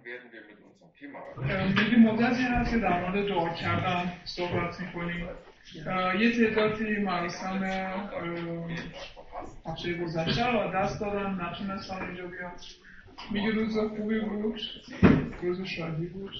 میگه مدتی هست که در مورد دعا کردن صحبت میکنیم. یه تعدادی مراسم هفته گذشته رو دست دادن، نتونستم اینجا بیان. میگه روز خوبی بود، روز شادی بود.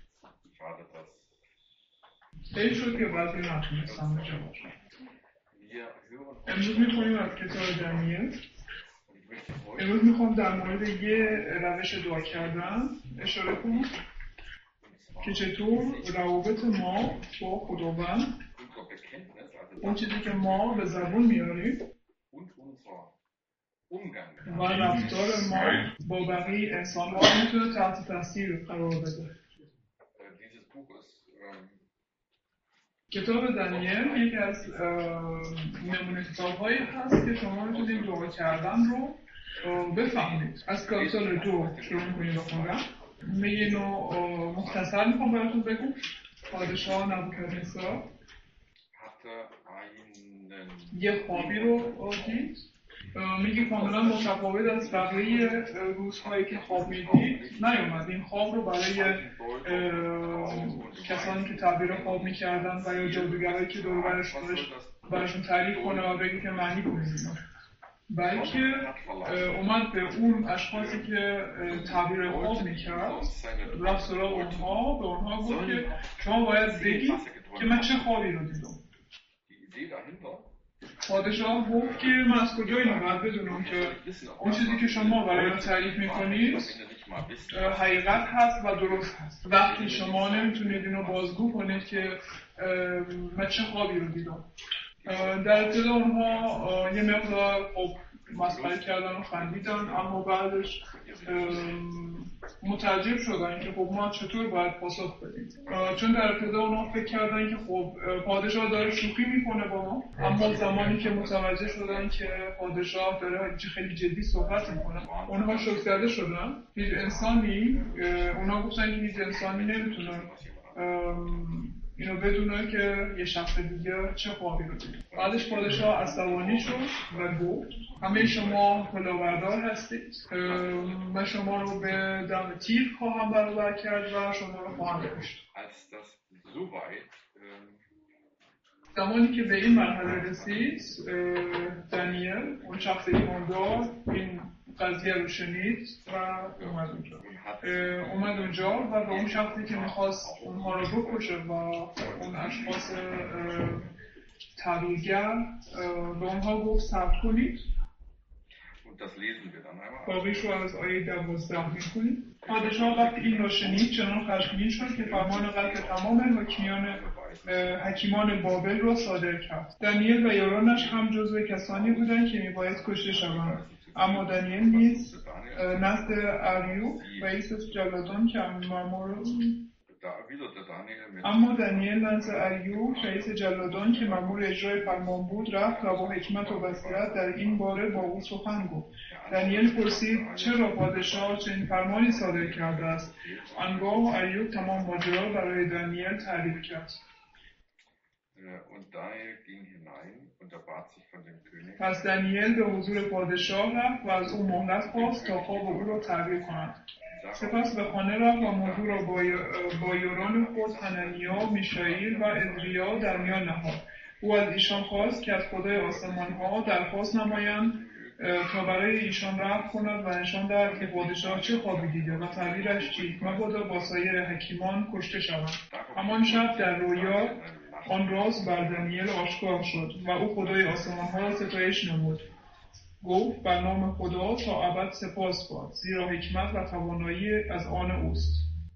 حیف شد که بعضی نتونستم اینجا باشم. امروز میخونیم از کتاب دانیل. امروز میخوام در مورد یه روش دعا کردن اشاره کنم که چطور روابط ما با خداوند، اون چیزی که ما به زبون میاریم و رفتار ما با بقیه انسان ها میتونه تحت تاثیر قرار بده. کتاب دانیل یکی از نمونه کتاب‌هایی هست که شما میتونید دعا کردن رو بفهمید. از کاپیتال 2 شروع می‌کنید بخوندن. میگه مختصر میخوام براتون بگم. پادشاه نبوکدنصر یه خوابی رو دید. میگه کاملا متفاوت از بقیه روزهایی که خواب میدید نیومد. این خواب رو برای کسانی که تعبیر خواب میکردن و یا جادوگرایی که دور برشون تعریف کنه و بگه که معنی کنید، بلکه اومد به اون اشخاصی که تعبیر خواب میکرد رفت سراغ اونها، به اونها گفت که شما باید بگید که من چه خوابی رو دیدم. پادشاه گفت که من از کجا اینو باید بدونم که اون چیزی که شما برای من تعریف میکنید حقیقت هست و درست هست، وقتی شما نمیتونید اینو بازگو کنید که من چه خوابی رو دیدم. در ابتدا اونها یه مقدار مسخره کردن و خندیدن، اما بعدش متعجب شدن که خب ما چطور باید پاسخ بدیم، چون در ابتدا اونها فکر کردن که خب پادشاه داره شوخی میکنه با ما، اما زمانی که متوجه شدن که پادشاه داره خیلی جدی صحبت میکنه اونها شوک‌زده شدن. هیچ انسانی، اونها گفتن که هیچ انسانی نمیتونه اینو بدونه که یه شخص دیگه چه خوابی رو دیده. بعدش پادشاه عصبانی شد و گفت همه شما کلاهبردار هستید، من شما رو به دم تیر خواهم برابر کرد و شما رو خواهم کشت. زمانی که به این مرحله رسید، دانیل اون شخص ایماندار این قضیه رو شنید و اومد اونجا و به اون شخصی که میخواست اونها رو بکشه و اون اشخاص تعبیرگر به اونها گفت ثبت کنید. باقیش رو از آیه 12 میخونید. پادشاه وقتی این را شنید چنان خشمگین شد که فرمان قتل تمام حکیمان بابل را صادر کرد. دانیل و یارانش هم جزو کسانی بودند که میباید کشته شوند. اما دانیل نیز نزد اریوب رئیس جلادان که مأمور اجرای فرمان بود رفت و با حکمت و بصیرت در این باره با او سخن گفت. دانیل پرسید چرا پادشاه چنین فرمانی صادر کرده است؟ آنگاه اریوب تمام ماجرا برای دانیل تعریف کرد. پس دانیل به حضور پادشاه رفت و از او مهلت خواست تا خواب او را تعبیر کند. سپس به خانه رفت و موضوع را با یاران خود حنانیا، میشائیل و عزریا در میان نهاد. او از ایشان خواست که از خدای آسمان‌ها درخواست نمایند تا برای ایشان رفع کند و نشان دهد که پادشاه چه خوابی دیده و تعبیرش چیست، مبادا با سایر حکیمان کشته شوند. همان شب در رویا آن راز بر دانیل آشکار شد و او خدای آسمان‌ها را ستایش نمود. گفت بر نام خدا تا ابد سپاس باد، زیرا حکمت و توانایی از آن اوست.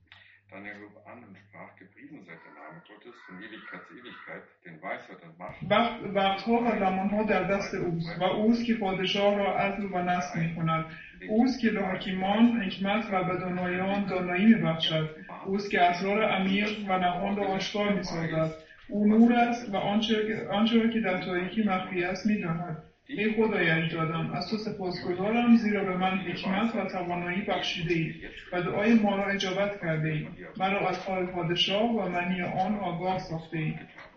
وقتها و زمانها در دست اوست و اوست که پادشاه را عدل و نصر می‌کند. اوست که به حکیمان حکمت و به دانایان دانایی می‌بخشد. اوست که اسرار عمیق و نهان را آشکار می‌سازد. او نور است و آنچه را که در تاریکی مخفی است می‌داند. ای خدای اجدادم، از تو سپاسگزارم زیرا به من حکمت و توانایی بخشیده‌ای و دعای ما را اجابت کرده‌ای. مرا از حال پادشاه و معنی آن آگاه ساخته‌ای.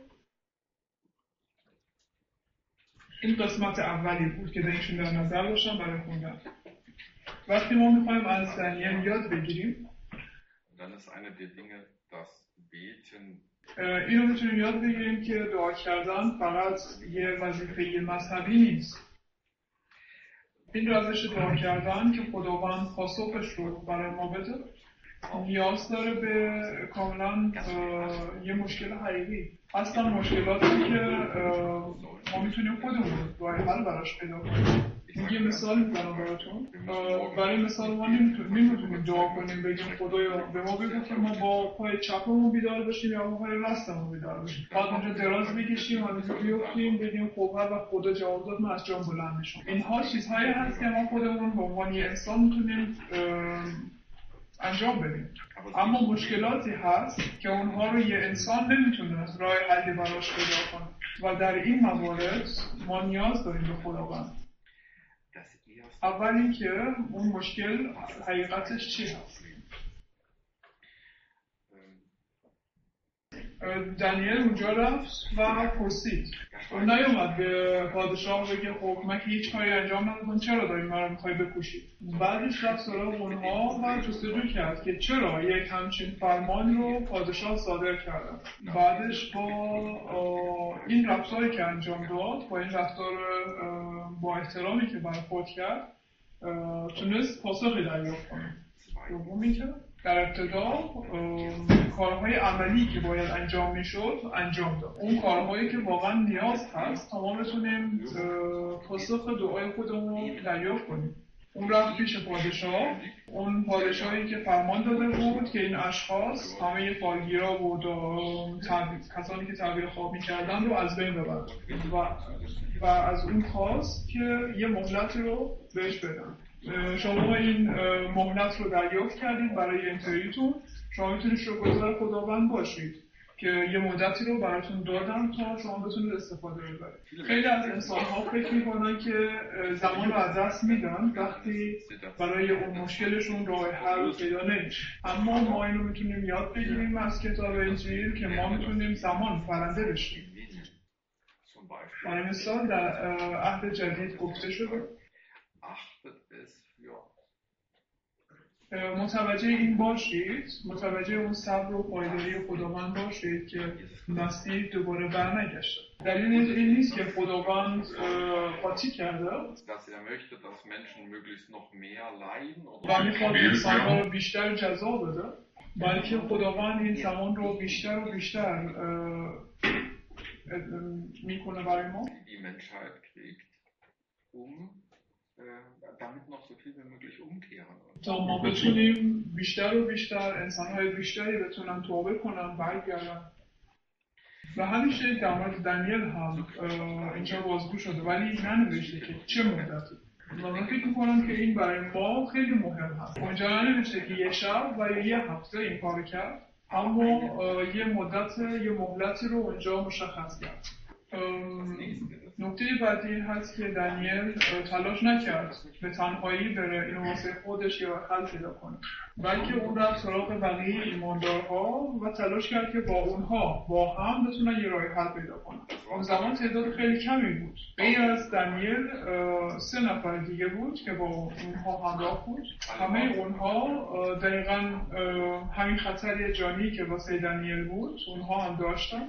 این قسمت اولی بود که داشتیم در نظر داشتم برای خوندن. وقتی ما می‌خوایم از دانیل یاد بگیریم dann ist eine der Dinge das Beten. اینو میتونیم یاد بگیریم که دعا کردن فقط یه وظیفه مذهبی نیست. این روش دعا کردن که خداوند پاسخش رو برای ما بده نیاز داره به کاملا یه مشکل حقیقی. اصلا مشکلاتی که ما میتونیم خودمون راه حل براش پیدا کنیم. یه مثال میزنم براتون. برای مثال ما نمیتونیم دعا کنیم بگیم خدایا به ما بگو که ما با پای چپمون بیدار باشیم یا با پای راستمون بیدار باشیم. بعد اونجا دراز بکشیم و بیفتیم بگیم خب هر وقت خدا جواب داد من از جام بلند میشم. اینها چیزهایی هست که ما خودمون به عنوان یه انسان میتونیم انجام بدیم. اما مشکلاتی هست که اونها رو یه انسان نمیتونه راه حلی براش پیدا کنه و در این موارد ما نیاز داریم به خداوند. اول اینکه اون مشکل حقیقتش چی هست؟ دانیل اونجا رفت و پرسید. اون نیومد به پادشاه بگه خب من که هیچ کاری انجام ندادم چرا داری من رو میخوای بکشی؟ بعدش رفت سراغ اونها و جستجو کرد که چرا یک همچین فرمان رو پادشاه صادر کرد. بعدش با این رفتاری که انجام داد، با این رفتار با احترامی که برخورد کرد، تونست پاسخی دریافت کنه. دومی که در ابتدا کارهای عملی که باید انجام میشد انجام داد. اون کارهایی که واقعا نیاز هست تا ما بتونیم پاسخ دعای خودمون دریافت کنیم. اون رفت پیش پادشاه، اون پادشاهی که فرمان داده بود که این اشخاص همه فالگیرا و کسانی که تعبیر خواب میکردن رو از بین ببرن و از اون خواست که یه مهلت رو بهش بدن. شما این مهلت رو دریافت کردید برای اینترنتتون، شما میتونید شکرگزار خداوند باشید که یه مدتی رو براتون دادم تا شما بتونید استفاده ببرید. خیلی از انسان‌ها فکر می‌کنن که زمان رو از دست میدن وقتی برای اون مشکلشون راه حل پیدا نمیشه. اما ما اینو میتونیم یاد بگیریم از کتاب انجیل که ما میتونیم زمان برنده بشیم. برای مثال در عهد جدید گفته شده متوجه این باشید، متوجه اون صبر و پایداری خداوند باشید که مسیح دوباره برنگشته. دلیل این نیست که خداوند قاطی کرده و میخواد انسان‌ها رو بیشتر جزا بده، بلکه خداوند این زمان رو بیشتر و بیشتر میکنه برای ما damit noch so viel wie möglich umkehren. تا ما بتونیم بیشتر و بیشتر انسان‌های بیشتری بتونن توبه کنن برگردن. و همیشه در مورد دانیل هم اینجا بازگو شده ولی ننوشته که چه مدتی. من فکر می‌کنم که این برای ما خیلی مهم هست. اونجا ننوشته که یه شب و یه هفته این کارو کرد، اما یه مدت یه مهلتی رو اونجا مشخص کرد. نکته بعدی این هست که دانیل تلاش نکرد به تنهایی بره اینو واسه خودش یه حل پیدا کنه، بلکه اون رفت سراغ بقیه ایماندارها و تلاش کرد که با اونها با هم بتونن یه راه حل پیدا کنن. اون زمان تعداد خیلی کمی بود. غیر از دانیل 3 نفر دیگه بود که با اونها همراه بود. همه اونها دقیقاً همین خطر جانی که واسه دانیل بود اونها هم داشتن.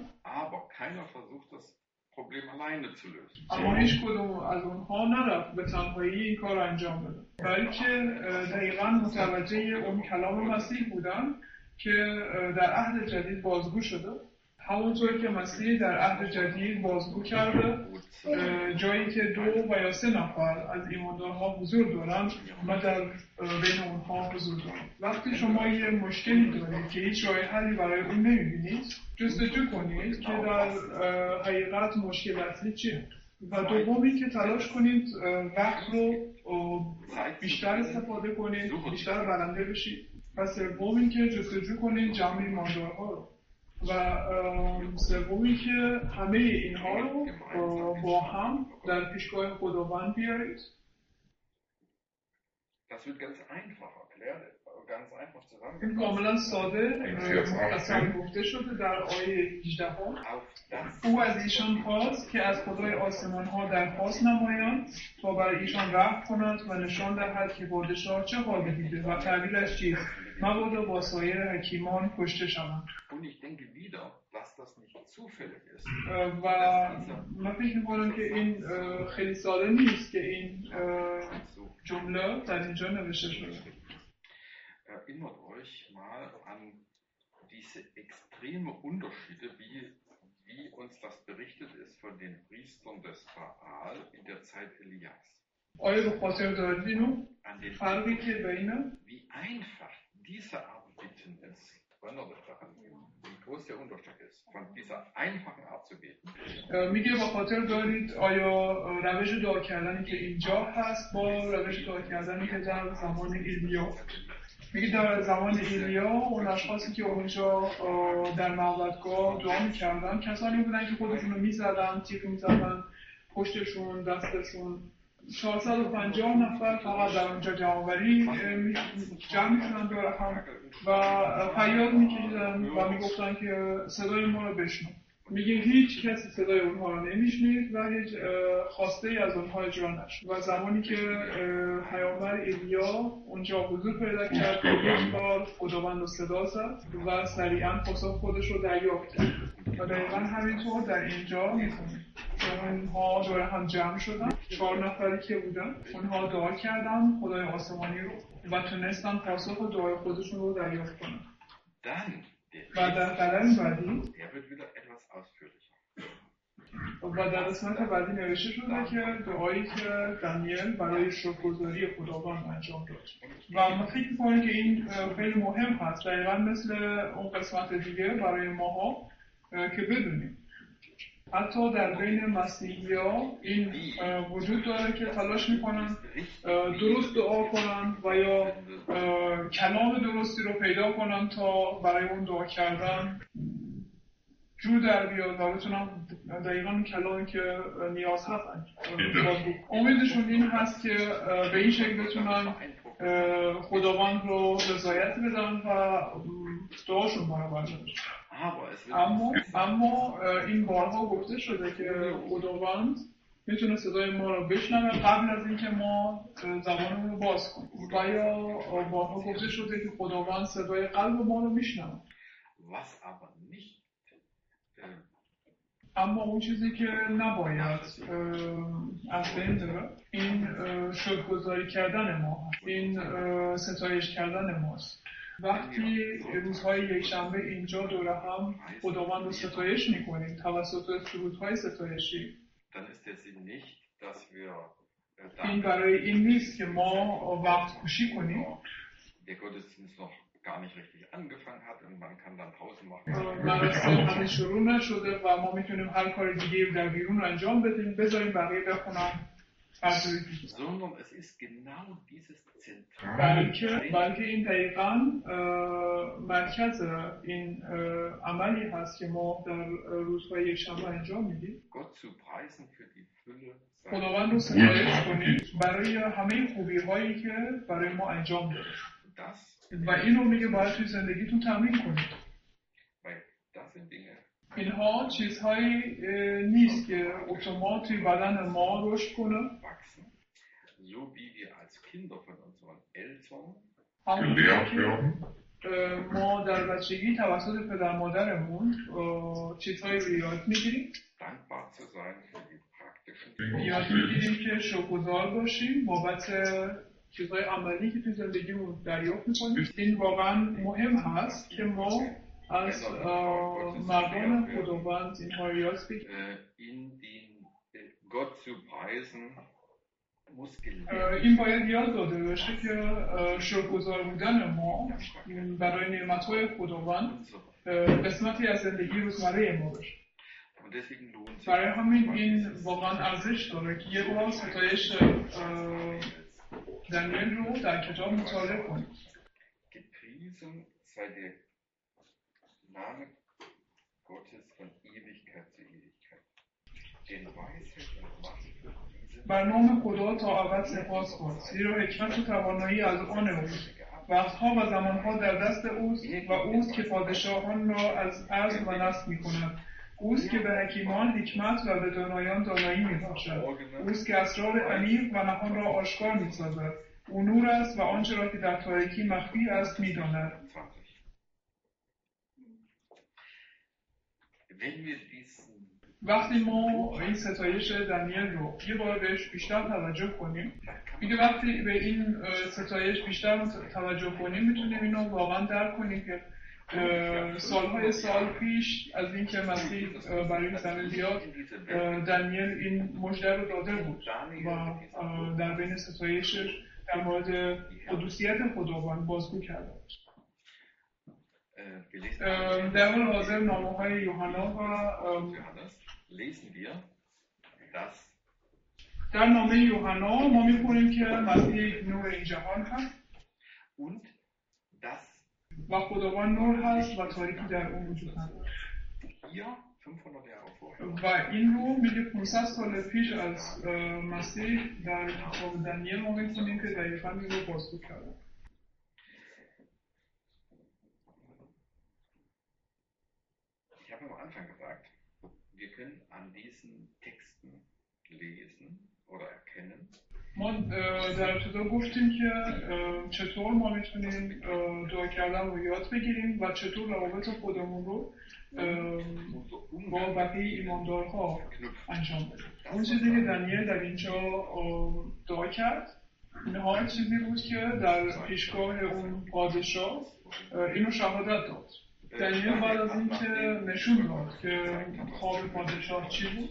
اما هیچ کدوم از اونها نرفت به تنهایی این کار انجام بده، بلکه دقیقاً متوجه اون کلام مسیح بودن که در عهد جدید بازگو شده. همونطور که مسیح در عهد جدید بازگو کرده جایی که 2 و یا 3 نفر از ایماندارها حضور دارن و در بین اونها حضور دارن. وقتی شما یه مشکلی دارید که هیچ راه حلی برای اون نمیبینید، جستجو کنید که در حقیقت مشکل اصلی چیه. و دومی که تلاش کنید وقت رو بیشتر استفاده کنید، بیشتر برنده بشید. و سومی که جستجو کنید جمع ایماندارها رو. و سومی که همه اینها رو با هم در پیشگاه خداوند بیارید. این کاملا ساده مختصر گفته شده در آیه 18 او از ایشان خواست که از خدای آسمان ها درخواست نمایند تا بر ایشان رحم کند و نشان دهد که پادشاه چه خوابی دیده و تعبیرش چیست مبادا با سایر حکیمان کشته شوند. Und ich denke wieder, dass das nicht zufällig ist. و من فکر می‌کنم که این خیلی ساده نیست که این جمله در اینجا نوشته شده. Erinnert euch mal an diese extreme Unterschiede, wie uns das berichtet ist von den Priestern des Baal in der Zeit Elias. آیا به خاطر دارید اینو؟ فرقی که بین wie einfach diese Art bitten ist. Erinnert euch daran, wie groß der Unterschied ist, von dieser einfachen Art zu beten. میگه به خاطر دارید آیا روش دعا کردنی که اینجا هست با روش دعا کردنی که در زمان ایلیا. میگه در زمان ایلیا اون اشخاصی که اونجا در معبدگاه دعا میکردن کسانی بودن که خودشون رو میزدن، تیغ میزدن، پشتشون، دستشون. 450 نفر فقط در اونجا جمع‌آوری جمع میشدن دور هم و فریاد میکشیدن و میگفتن که صدای ما رو بشنو. میگه هیچ کسی صدای اونها رو نمیشنید و هیچ خواسته ای از اونها اجرا نشد. و زمانی که پیامبر ایلیا اونجا حضور پیدا کرد یک بار خداوند رو صدا زد و سریعا پاسخ خودش رو دریافت کرد. و دقیقا همینطور در اینجا میخونیم که اونها دور هم جمع شدن، 4 نفری که بودن، اونها دعا کردن خدای آسمانی رو و تونستن پاسخ دعای خودشون رو دریافت کنن. و در قلم بعدی و در قسمت بعدی نوشته شده که دعایی که دانیل برای شکرگزاری خداوند انجام داد. و ما فکر می‌کنیم که این خیلی مهم هست، دقیقاً مثل اون قسمت دیگه برای ماها که بدونیم. حتی در بین مسیحی‌ها این وجود داره که تلاش میکنن درست دعا کنن و یا کلام درستی رو پیدا کنن تا برای اون دعا کردن جو در بیاد و بتونن دقیقاً کلامی که نیاز هست امیدشون این هست که به این شکل بتونن خداوند رو رضایت بدن و دعاشون برابر بشه. اما این بارها گفته شده که خداوند میتونه صدای ما رو بشنوه قبل از اینکه ما زبانمون رو باز کنیم و یا بارها گفته شده که خداوند صدای قلب ما رو میشنوه. اما اون چیزی که نباید از بین بره این شکرگزاری کردن ما، این ستایش کردن ماست. وقتی روزهای یکشنبه اینجا دور هم خداوند رو ستایش میکنیم توسط سرودهای ستایشی، این برای این نیست که ما وقت کشی کنیم. مراسم هنوز شروع نشده و ما میتونیم هر کار دیگه در بیرون انجام بدیم، بذاریم بقیه بخونن. بلکه این دقیقاً مرکز این عملی هست که ما در روزهای یکشنبه انجام میدیم. خداوند رو ستایش کنیم برای همه خوبی هایی که برای ما انجام داده و اینو میگه باید توی زندگیتون تمرین کنید. اینها چیزهایی نیست که اتومات توی بدن ما رشد کنه. ما در بچگی توسط پدر مادرمون چیزهایی رو یاد میگیریم. یاد میگیریم که شکرگزار باشیم بابت چیزهای عملی که توی زندگیمون دریافت میکنیم. این واقعا مهم هست که ما از مردان خداوند اینها رو یاد بگیریم. این باید یاد داده بشه که شکرگزار بودن ما برای نعمت‌های خداوند قسمتی از زندگی روزمره ما بشه. برای همین این واقعا ارزش داره که یه بار ستایش دانیل رو در کتاب مطالعه کنید. بر نام خدا تا ابد سپاس کن، زیرا حکمت و توانایی از آن اوست. وقتها و زمانها در دست اوست و اوست که پادشاهان را از عزم و نصب می‌کند. اوست که به حکیمان حکمت و به دانایان دانایی می‌بخشد. اوست که اسرار عمیق و نهان را آشکار می‌سازد. او نور است و آنچه را که در تاریکی مخفی است می‌داند. 20. وقتی ما این ستایش دانیل رو یه بار بهش بیشتر توجه کنیم، میگه وقتی به این ستایش بیشتر توجه کنیم میتونیم اینو واقعا درک کنیم که سالهای سال پیش از اینکه مسیح برای این زمین بیاد دانیل این مژده رو داده بود و در بین ستایشش در مورد قدوسیت خداوند بازگو کرده بود. در حال حاضر نامه‌های یوحنا و در نامه یوحنا ما می‌خونیم که مسیح نور این جهان هست و خداوند نور هست و تاریکی در اون وجود ندارد. و این رو میگه 500 سال پیش از مسیح در کتاب دانیل ما می‌خونیم که دقیقاً این رو بازگو کرده. Ich habe am Anfang gesagt, wir können an diesen Texten lesen oder erkennen. ما در ابتدا گفتیم که چطور ما میتونیم دعا کردن رو یاد بگیریم و چطور روابط خودمون رو با بقیه ایماندارها انجام بدیم. اون چیزی که دانیل در اینجا دعا کرد نهایت چیزی بود که در پیشگاه اون پادشاه اینو شهادت داد. دانیل بعد از این که نشون داد که خواب پادشاه چی بود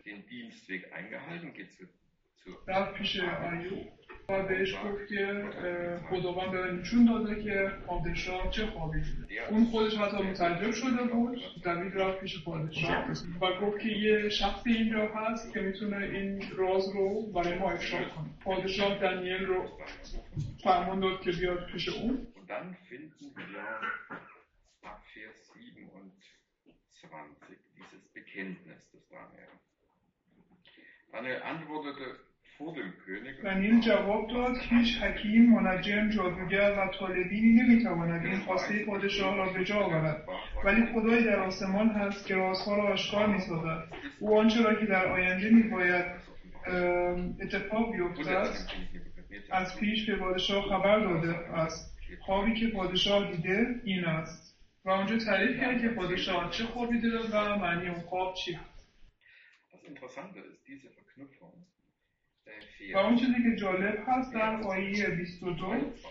رفت پیش ایوب و بهش گفت که خداوند به نشون داده که پادشاه چه خوابی دیده. اون خودش حتی متعجب شده بود. دوید رفت پیش پادشاه و گفت که یه شخصی اینجا هست که میتونه این راز رو برای ما افشا کنه. پادشاه دانیل رو فرمان داد که بیاد پیش اون. Dieses Bekenntnis des Daniel. Daniel antwortete vor dem König. دانیل جواب داد هیچ حکیم، منجم، جادوگر و طالبینی نمیتواند این خواسته پادشاه را به جا آورد، ولی خدای در آسمان هست که رازها را آشکار می‌سازد. او آنچه را که در آینده می‌باید اتفاق بیفتد از پیش به پادشاه خبر داده است. خوابی که پادشاه دیده این است. و اونجا تعریف کرد که پادشاه چه خوابی دیده و معنی اون خواب چی هست. و اون چیزی که جالب هست در آیه 22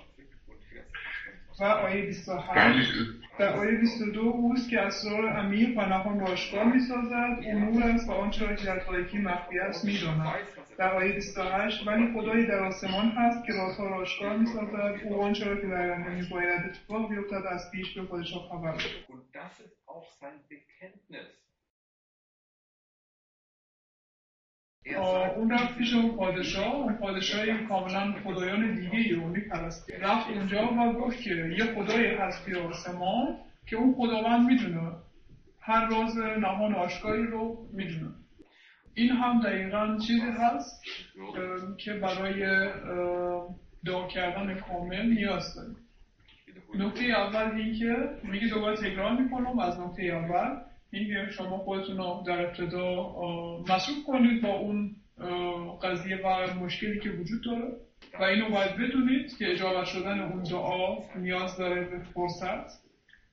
و آیه 28 در آیه 22 اوست که اسرار عمیق و نهان را آشکار می‌سازد. او نور است و آنچه را که در تاریکی مخفی است می‌داند. در آیه 28 ولی خدایی در آسمان هست که رازها را آشکار می‌سازد. او آنچه را که در آینده می‌باید اتفاق بیفتد از پیش به پادشاه خبر داده. اون رفت پیش اون پادشاهی کاملا خدایان دیگه‌ای رو می‌پرست. رفت اونجا و گفت که یه خدایی هست توی آسمان که اون خداوند میدونه هر راز نهان و آشکاری رو میدونه. این هم دقیقاً چیزی هست که برای دعا کردن کامل نیاز داریم. نکته اول این که میگه دوباره تکرار میکنم از نکته اول این که شما خودتون رو در ابتدا مصروف کنید با اون قضیه و مشکلی که وجود داره و اینو باید بدونید که اجابت شدن اون دعا نیاز داره به فرصت.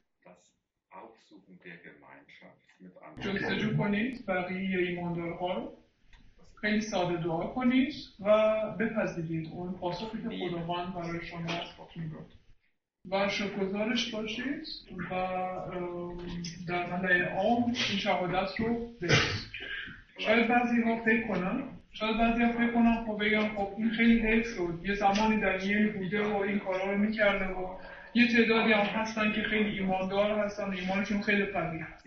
جستجو کنید بقیه ایماندارها رو، خیلی ساده دعا کنید و بپذیرید اون پاسخی که خداوند برای شما می‌داد و شکرگزارش باشید و در ملأ عام این شهادت رو بدید. شاید بعضی‌ها فکر کنن خب بگم خب این خیلی حیف شد، یه زمانی دانیل بوده و این کارا رو می‌کرده و یه تعدادی هم هستن که خیلی ایماندار هستن، ایمانشون خیلی قوی هست.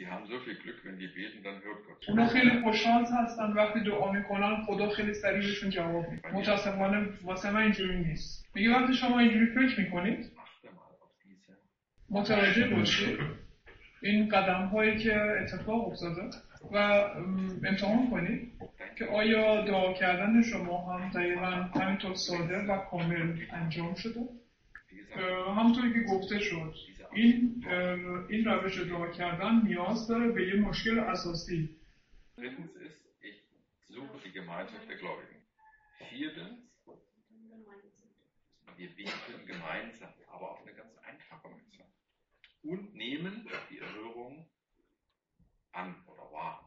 اونا خیلی خوششانس هستن وقتی دعا میکنن خدا خیلی سریع بهشون جواب میده. متاسفانه واسه من اینجوری نیست. میگه وقتی شما اینجوری فکر میکنید متوجه باشید این قدم هایی که اتفاق افتاده و امتحان کنید که آیا دعا کردن شما هم دقیقاً همینطور ساده و کامل انجام شده. همونطوری که گفته شد این روش دعا کردن نیاز داره به یه مشکل اساسی. wir beten gemeinsam, aber auf eine ganz einfache Weise. Und nehmen die Erhörung an oder wahr.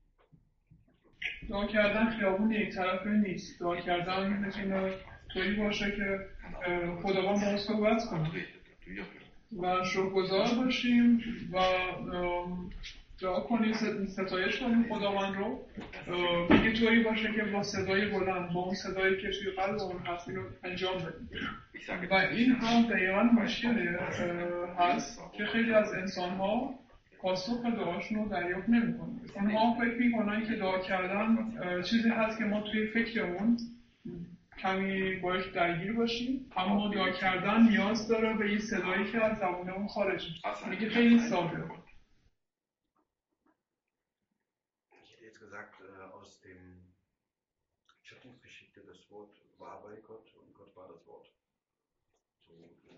دعا کردن خیابون یک طرفه نیست. دعا کردن میتونه طوری باشه که خداوند با ما صحبت کنه و شکرگزار باشیم و دعا کنیم، ستایش کنیم خداوند رو. میگه طوری باشه که با صدای بلند، با اون صدایی که توی قلب اون هست، اینو انجام بدیم. و این هم دقیقا مشکلی هست که خیلی از انسان‌ها پاسخ دعاشون رو دریافت نمی‌کنن. اونها فکر می‌کنن که دعا کردن چیزی هست که ما توی فکرمون کمی باش درگیر باشیم، اما دعا کردن نیاز داره به این صدایی که از زبانمون خارج میشه. میگه خیلی ساده. Gesagt, aus dem Schöpfungsgeschichte, das Wort war bei Gott und Gott war das Wort. So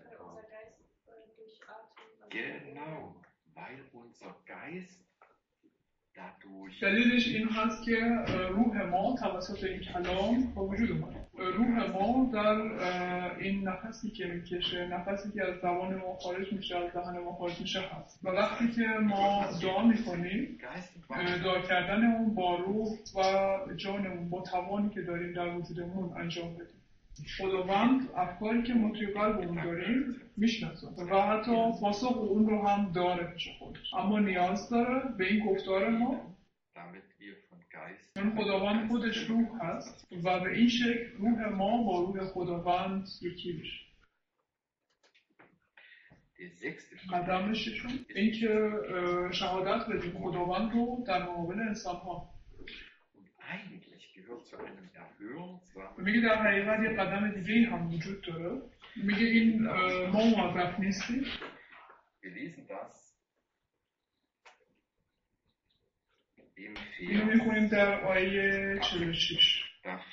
genau, weil unser Geist dadurch دلیلش این هست که روح ما توسط این کلام به وجود اومد. روح ما در این نفسی که میکشه، نفسی که از زبان ما خارج میشه، از دهن ما خارج میشه هست. و وقتی که ما دعا میکنیم، دعا کردنمون با روح و جانمون، با توانی که داریم در وجودمون انجام بدیم. خداوند افکاری که ما توی قلبمون داریم میشناسه و حتی پاسخ اون رو هم داره پیش خودش، اما نیاز داره به این گفتار ما، چون خداوند خودش روح هست و به این شکل روح ما با روح خداوند یکی بشه. قدم ششم این که شهادت بدیم خداوند رو در مقابل انسان ها. میگه در حقیقت یه قدم دیگه هم وجود داره. میگه این ما موظف نیستیم. اینو میخونیم در آیه 46.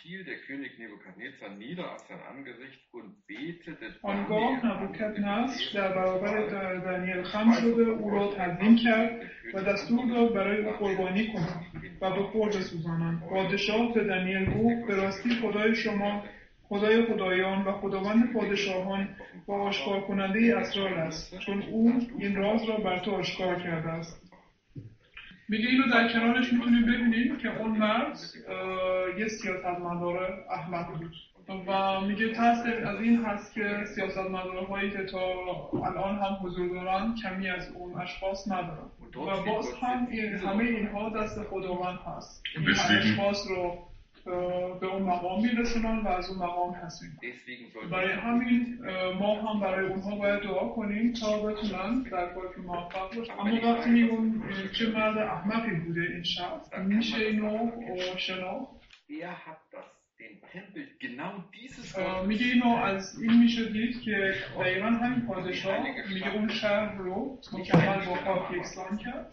آنگاه نبوکدنصر در برابر دانیل خم شده او را تعظیم کرد و دستور داد برای او قربانی کنند و به خور بسوزانند. پادشاه به دانیل گفت به راستی خدای شما خدای خدایان و خداوند پادشاهان و آشکار کننده اسرار است، چون او این راز را بر تو آشکار کرده است. میگه اینو در کنارش میتونیم ببینیم که اون مرد یه سیاستمدار احمق بود و میگه ترس از این هست که سیاستمدارهایی که تا الان هم حضور دارن کمی از اون اشخاص ندارن و باز هم همه اینها دست خداوند هست. این اشخاص رو به اون مقام میرسونن و از اون مقام هستیم. برای همین ما هم برای اونها باید دعا کنیم تا بتونن در کار که موفق باشن. اما وقتی میگون چه مرد احمقی بوده این شخص، میشه اینو شناخت. میگه اینو از این میشه دید که دقیقا همین پادشاه میگه اون شهر رو مکمل با خاک یکسان کرد.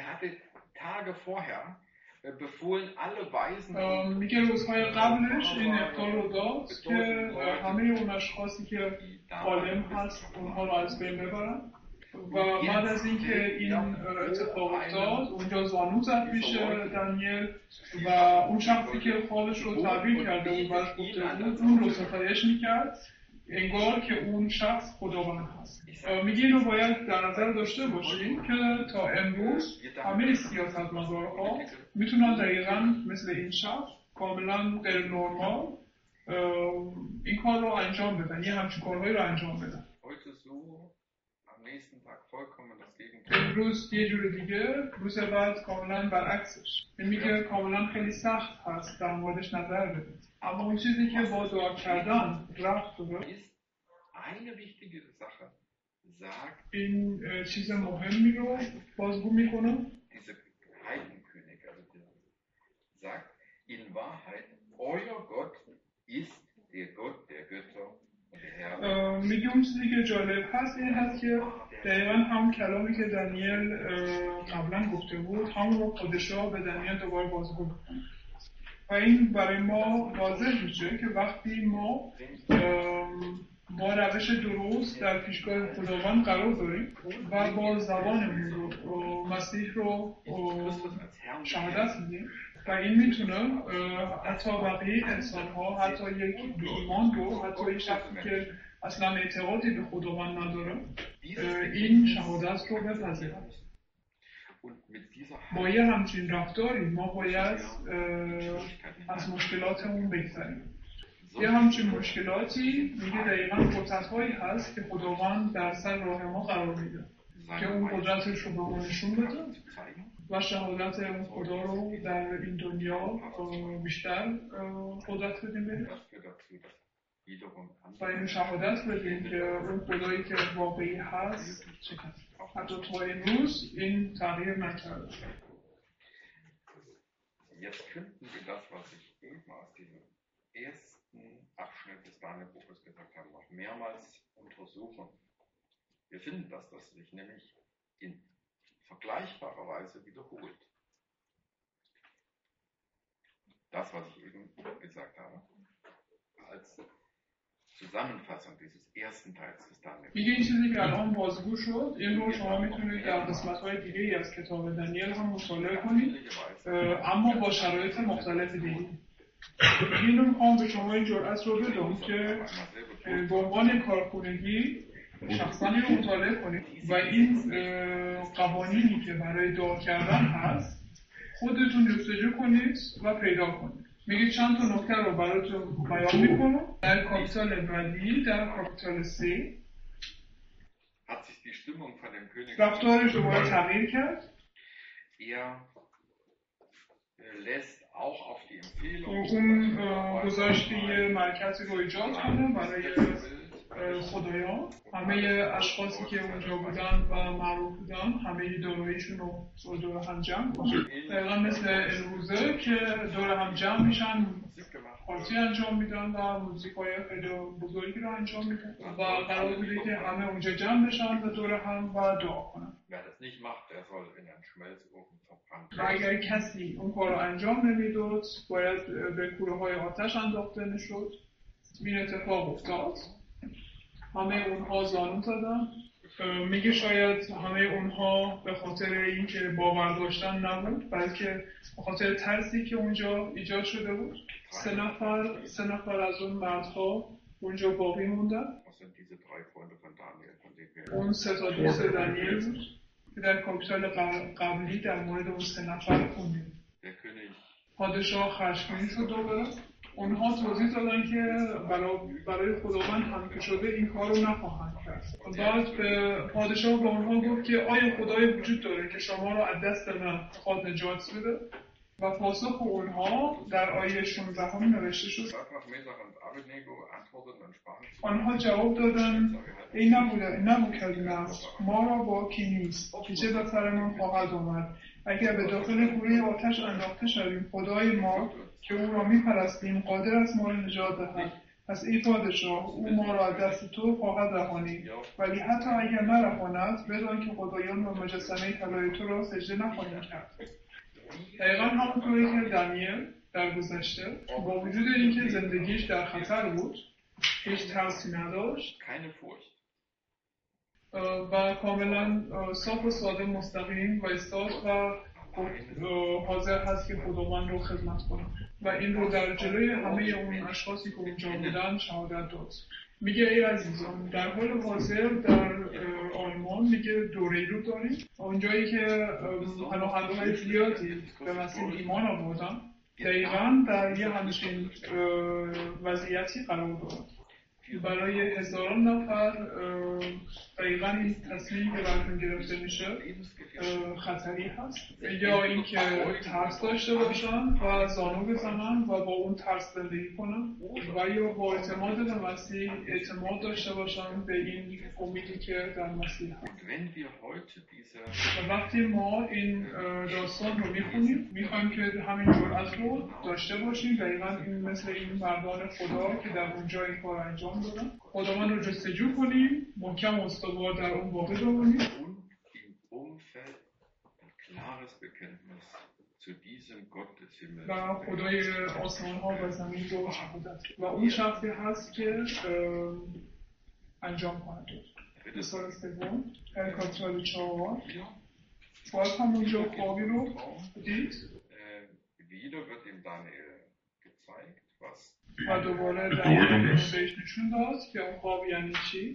میگه روزهای قبلش این اخطار رو داد که همه اون اشخاصی که ظالم هست اونها رو از بین ببرن و بعد از اینکه این اتفاق افتاد اونجا زانو زد پیش دانیل و اون شخصی که خوابش رو تعبیر کرده بود و گفته بود اون رو ستایش میکرد انگار که اون شخص خداوند هست. میگه اینو باید در نظر داشته باشیم که تا امروز همه سیاستمدارها میتونن دقیقاً مثل این شخص کاملا غیر نرمال این کار رو انجام بدن، یه همچین کارهایی رو انجام بدن. امروز یه جور دیگه، روز بعد کاملا برعکسش. میگه کاملا خیلی سخت هست در موردش نظر بدید. اما اون چیزی که با دعا کردن رفت داره این چیز مهمی رو بازگو میکنه. میگه اون چیزی که جالب هست این هست که دقیقا همون کلامی که دانیل قبلا گفته بود همون رو پادشاه به دانیل دوباره بازگو میکنه و این برای ما واضح میشه که وقتی ما با روش درست در پیشگاه خداوند قرار داریم و با زبانمون رو مسیح رو شهادت میدیم و این میتونه حتی بقیه انسان ها، حتی یک بی ایمان رو، حتی یک شخصی که اصلا اعتقادی به خداوند نداره این شهادت رو بپذیره. با یه همچین رفتاری ما باید از مشکلاتمون بگذریم. یه همچین مشکلاتی میگه دقیقا فرصت‌هایی هست که خداوند در سر راه ما قرار میده که اون قدرتش رو به ما نشون بده و شهادت اون خدا رو در این دنیا بیشتر قدرت بدیم بده و این شهادت بدیم که اون خدایی که واقعی هست حتی تا امروز این تغییر نکرده. Jetzt könnten wir das, was ich eben aus diesem ersten Abschnitt des Daniel-Buches gesagt habe, noch mehrmals untersuchen. Wir finden, dass das sich nämlich in vergleichbarer Weise wiederholt. Das, was ich eben gesagt habe, als Zusammenfassung dieses ersten Teils des Daniel. میگه این چیزی که الان بازگو شد این رو شما میتونید در قسمت‌های دیگه‌ای از کتاب دانیل هم مطالعه کنید اما با شرایط مختلف دیگه. این رو میخوام به شما این جرأت رو بدم که به عنوان کارکنگی شخصا این رو مطالعه کنید و این قوانینی که برای دعا کردن هست خودتون جستجو کنید و پیدا کنید. میگه چند تا نکته رو براتون بیان میکنم. در کاپیتال بعدی در کاپیتال 3 رفتارش رو باید تغییر کرد. اون گذاشته یه مرکزی رو ایجاد کنه برای خدایان. همه اشخاصی که اونجا بودن و معروف بودن همه داراییشون رو دور هم جمع کنن. دقیقا مثل امروزه که دور هم جمع میشن پارتی انجام میدن و موزیکای خیلی بزرگی رو انجام میدن و قرار بوده که همه اونجا جمع بشن و دور هم و دعا کنن. و اگر کسی اون کار رو انجام نمیداد باید به کوره های آتش انداخته میشد. این اتفاق افتاد. همه اونها زانو زدن. میگه شاید همه اونها به خاطر اینکه باور داشتن نبود بلکه به خاطر ترسی که اونجا ایجاد شده بود. سه نفر از اون مردها اونجا باقی موندن. اون سه تا دوست دانیل بود که در کاپیتال قبلی در مورد اون سه نفر خوندیم. پادشاه خشمگین شد دوباره. اونها توضیح دادن که برای خداوند هم که شده این کار رو نخواهند کرد. بعد به پادشاه به اونها گفت که آیا خدایی وجود داره که شما رو از دست من خود نجات بده؟ و پاسخ اونها در آیه 16 هم نوشته شد. آنها جواب دادن این نبوکدنصر ما را با کی نیست که چه به سرمان خواهد آمد. اگر به داخل کوره آتش انداخته شویم خدای ما که او را می‌پرستیم قادر است ما را نجات دهد. پس ای پادشاه او ما را از دست تو خواهد رهانید ولی حتی اگر نرهاند بدان که خدایان و مجسمه طلای تو را سجده نخواهیم کرد. دقیقا همونطوری که دانیل در گذشته با وجود اینکه زندگیش در خطر بود هیچ ترسی نداشت و کاملا صاف و ساده مستقیم و ایستاد و حاضر هست که خداوند رو خدمت کنه و این رو در جلوی همه اون اشخاصی که اونجا بودن شهادت داد. میگه ای عزیزان در حال حاضر در آلمان میگه دوره‌ای رو داریم اونجایی که پناهنده‌های زیادی به مسیح ایمان آوردن دقیقاً در یه همچین وضعیتی قرار دارن. برای هزاران نفر دقیقاً این تصمیمی که براتون گرفته میشه خطری هست یا اینکه ترس داشته باشن و زانو بزنن و با اون ترس زندگی کنن و یا با اعتماد به مسیح اعتماد داشته باشن به این امیدی که در مسیح هست. و وقتی ما این داستان رو میخوایم که همین جرأت رو داشته باشیم دقیقاً این مثل این مردان خدا که در اونجا این کار انجام دادن خداوند رو جستجو کنیم محکم و استوار در اون واقع بمونیم و خدای آسمان ها و زمین رو شهادت و اون شخصی هست که انجام خواهد داد. مثال سوم کاپیتال 4 باز هم اونجا خوابی رو دید. و دوباره دانیل بهش نشون داد که اون خواب یعنی چی.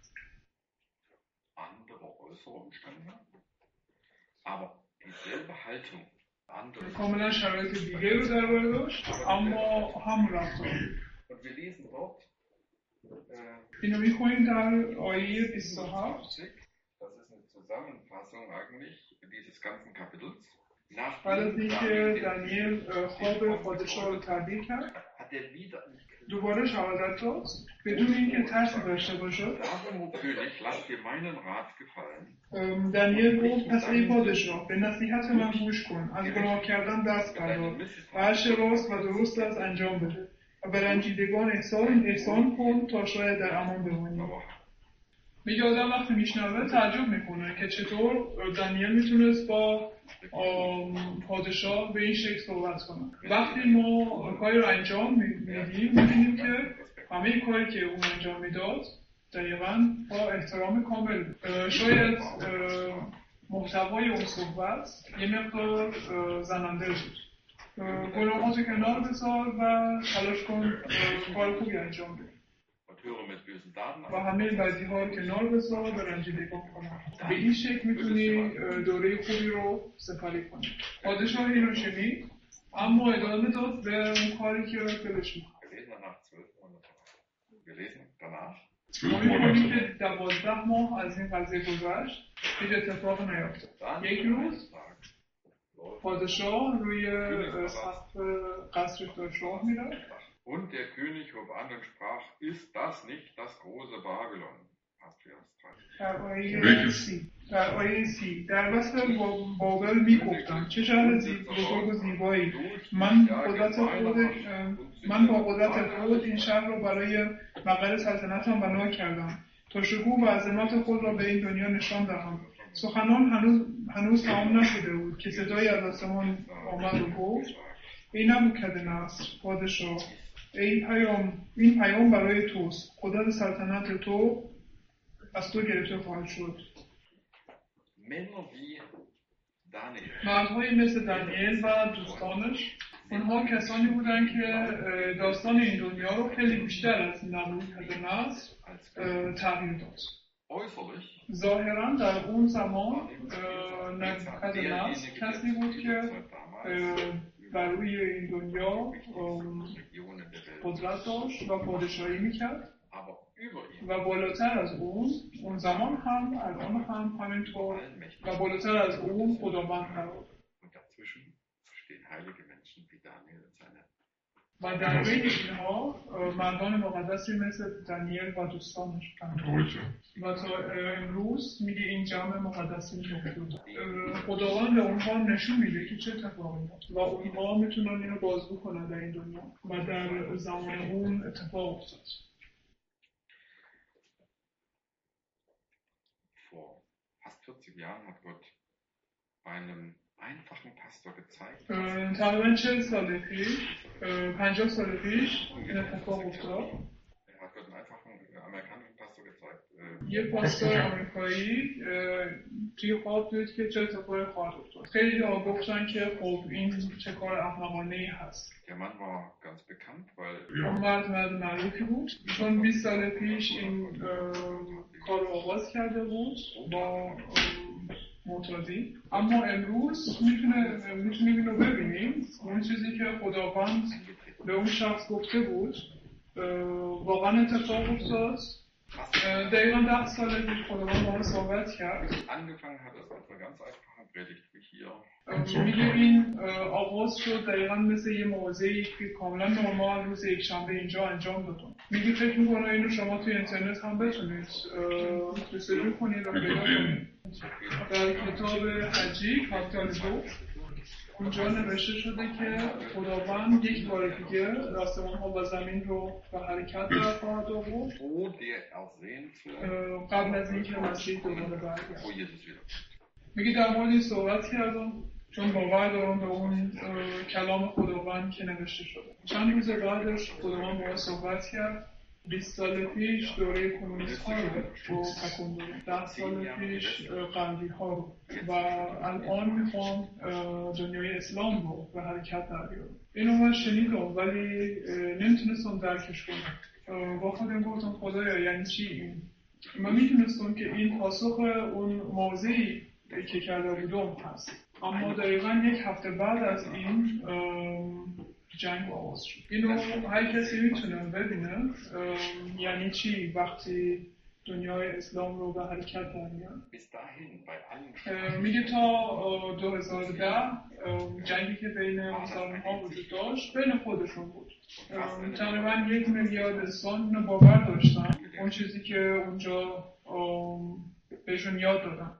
Andere äußere Umstände, aber dieselbe Haltung. کاملا شرایط دیگه رو در بر داشت اما هم رفتار. Und wir lesen dort, اینو میخونیم در آیه 27. Das ist eine Zusammenfassung eigentlich dieses ganzen Kapitels. بعد از اینکه دانیل خواب پادشاه رو تعبیر کرد hat er wieder دوباره شهادت داد بدون اینکه ترسی داشته باشد. Darum, König, lass dir meinen Rat gefallen. دانیل گفت پس ای پادشاه به نصیحت من گوش کن، از گناه کردن دست بردار و هر چه راست و درست است انجام بده و به رنجیدگان احسان کن تا شاید در امان بمانی. میگه آدم وقتی میشنوه تعجب میکنه که چطور دانیل میتونست با پادشاه به این شکل صحبت کنه. وقتی ما کاری رو انجام میدیم میبینیم که همه کاری که اون انجام میداد دقیقاً با احترام کامل. شاید محتوای اون صحبت یه مقدار زننده بود. گناهاتو کنار بذار و تلاش کن کار خوبی انجام بده و همه بدی ها رو کنار بذار و رنجیدگان کنم. به این شکل میتونی دوره خوبی رو سپری کنی. پادشاه این رو شنید اما ادامه داد به اون کاری که دلش میخواد. ما می‌بینیم که 12 ماه از این قضیه گذشت هیچ اتفاق نیفتاد. یک روز پادشاه روی سقف قصرش داشت راه میرفت. Und der König hob an und sprach, ist das nicht das große Babylon? در آیه سی در وصف بابل میگفتم چه شهر بزرگ و زیبایی، من با قدرت خود این شهر را برای مقر سلطنتم بنا کردم تا شکوه و عظمت خود را به این دنیا نشان دهم. سخنان هنوز تمام نشده بود که صدایی از آسمان آمد و گفت ای نبوکدنصر پادشاه، این پیام برای توست، قدرت سلطنت تو از تو گرفته خواهد شد. مردهایی مثل دانیل و دوستانش اونها کسانی بودن که داستان این دنیا رو خیلی بیشتر از نبوکدنصر تغییر داد. ظاهرا در اون زمان نبوکدنصر کسی بود که بر روی این دنیا قدرت داشت و پادشاهی میکرد و بالاتر از اون زمان هم الان هم همینطور و بالاتر از اون خداوند قرار و در بین اینها مردان مقدسی مثل دانیل و دوستانش و تا امروز میگه این جمع مقدسی موجود. خداوند به اونها نشون میده که چه اتفاقی افتاد و اونها میتونن اینو بازگو کنن در این دنیا و در زمان اون اتفاق افتاد. Vor fast 40 Jahren hat Gott einem einfachen Pastor gezeigt. تقریباً 40 سال پیش 50 سال پیش این اتفاق افتاد. Hat Gott einen einfachen amerikanischen Pastor gezeigt. یه پاستور آمریکایی توی خواب دید که چه اتفاقی خواهد افتاد. خیلی ها گفتن که خب این چه کار احمقانه‌ای هست. Der Mann war ganz bekannt, weil اون مرد معروفی بود چون 20 سال پیش این کار رو آغاز کرده بود با معتادی. اما امروز میتونیم اینو ببینیم اون چیزی که خداوند به اون شخص گفته بود واقعا اتفاق افتاد. دقیقا 10 سال پیش خداوند با ما صحبت کرد. angefangen hat das mit einer ganz einfachen Predigt wie hier. میگه این آغاز شد دقیقا مثل یه موضوعی که کاملا نرمال روز یک شنبه اینجا انجام دادم. میگه فکر میکنه اینو شما توی اینترنت هم بتونید رسیدگی کنید و پیدا کنید. در کتاب حجی کاپیتال 2 اونجا نوشته شده که خداوند یک بار دیگه آسمان ها و زمین رو به حرکت در خواهد آورد قبل از اینکه مسیح دوباره برگرده. میگه در مورد این صحبت کردم چون باور دارم به اون کلام خداوند که نوشته شده. چند روز بعدش خداوند با ما صحبت کرد 20 سال پیش دوره کمونیست ها رو تکون دادم، 10 سال پیش غربی ها رو و الان میخوام دنیای اسلام رو به حرکت در بیارم. اینو من شنیدم ولی نمیتونستم درکش کنم. با خودم گفتم خدایا یعنی چی این؟ من میتونستم که این پاسخ اون موضعی که کرده بودم هست، اما دقیقا یک هفته بعد از این جنگ آغاز شد. اینو هر کسی میتونه ببینه یعنی چی وقتی دنیای اسلام رو به حرکت در میان. میگه تا 2010 جنگی که بین مسلمان ها وجود داشت بین خودشون بود. تقریبا 1 میلیارد انسان باور داشتن اون چیزی که اونجا بهشون یاد دادن.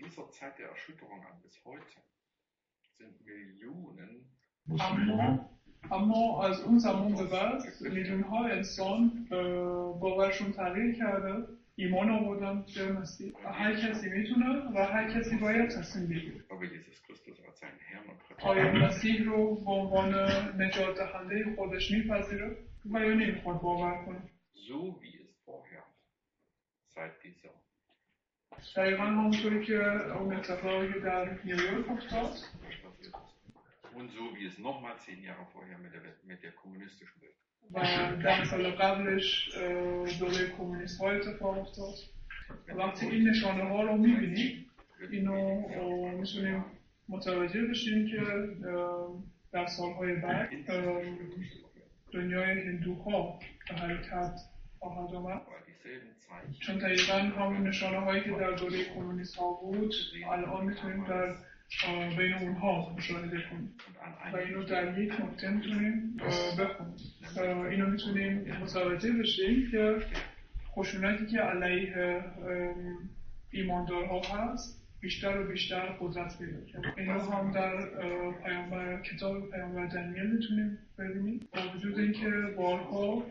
اما از اون زمان به بعد میلیون ها انسان باورشون تغییر کرده، ایمان آوردن به مسیح. هر کسی میتونه و هر کسی باید تصمیم بگیره. آیا مسیح رو به عنوان نجات دهنده خودش میپذیره و یا نمیخواد باور کنه؟ دقیقا همونطوری که اون اتفاقی در نیویورک افتاد Und so wie es nochmal 10 Jahre vorher mit der kommunistischen Welt. و 10 سال قبلش دوره کمونیست ها اتفاق افتاد. وقتی این نشانه ها رو میبینیم اینو میتونیم متوجه بشیم که در سالهای بعد دنیای هندوها به حرکت خواهد آمد، چون دقیقا همون نشانه هایی که در دوره کمونیست ها بود الان میتونیم در بین اونها مشاهده کنیم و اینو در یک نقطه میتونیم بخونیم. اینو میتونیم متوجه بشیم که خشونتی که علیه ایماندارها هست بیشتر و بیشتر قدرت پیدا کرده. اینو هم در کتاب پیامبر دانیل میتونیم ببینیم. با وجود اینکه بارها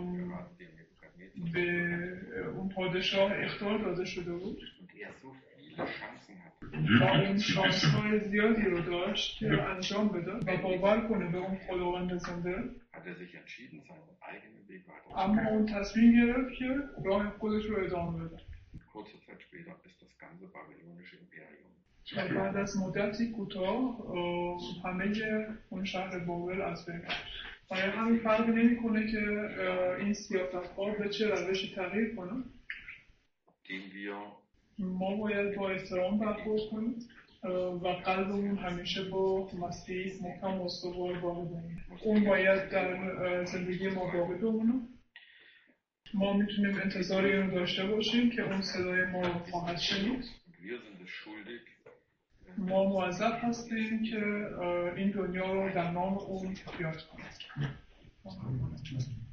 به اون پادشاه اخطار داده شده بود و اون شانس‌های زیادی رو داشت که انجام بده و باور کنه به اون خداوند زنده، اما اون تصمیم گرفت که راه خودش رو ادامه بده. و بعد از مدتی کوتاه همه اون شهر بابل از بین رفت. و همین فرق نمی‌کنه که این سیاست‌ها به چه روشی تغییر کنه. ما باید با احترام برخورد کنیم و قلبمون همیشه با مسیح محکم و استوار باقی بمونه. اون باید در زندگی ما باقی بمونه. ما میتونیم انتظار اینو داشته باشیم که اون صدای ما رو خواهد شنید. ما موظف هستیم که این دنیا رو در نام اون یاد کنیم.